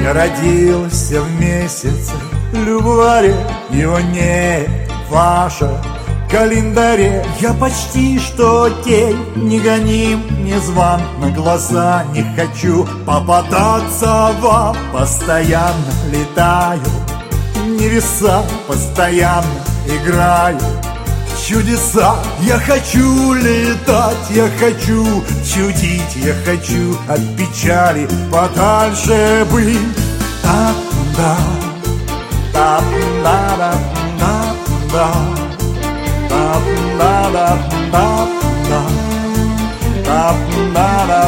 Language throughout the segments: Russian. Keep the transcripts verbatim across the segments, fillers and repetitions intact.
Я родился в месяце Любаре, его не ваша календаре. Я почти что тень, не гоним, не зван, на глаза не хочу попадаться вам. Постоянно летаю, небеса, постоянно играю чудеса. Я хочу летать, я хочу чудить, я хочу от печали подальше быть. Та-да, та-да-да, та-да, та-да-да, та-да, та-да-да,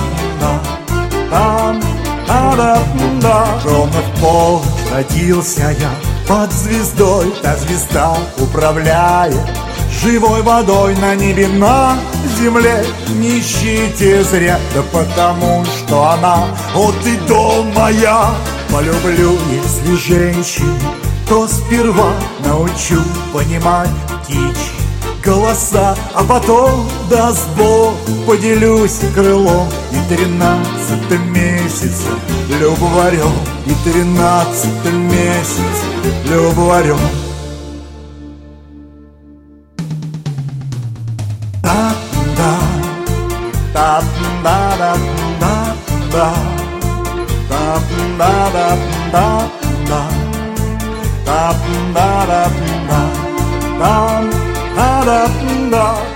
та-да-да. Ровно в полночь родился я под звездой, та звезда управляет живой водой на небе, на земле. Не ищите зря, да потому что она от и до моя. Полюблю, если женщин, то сперва научу понимать птичьи голоса, а потом, даст Бог, поделюсь крылом и тринадцатым месяцем любоварем, и тринадцатым месяцем любоварем. Та-да, та-да-да, та-да, та-да-да, та-да, та-да-да, та-да, та-да-да.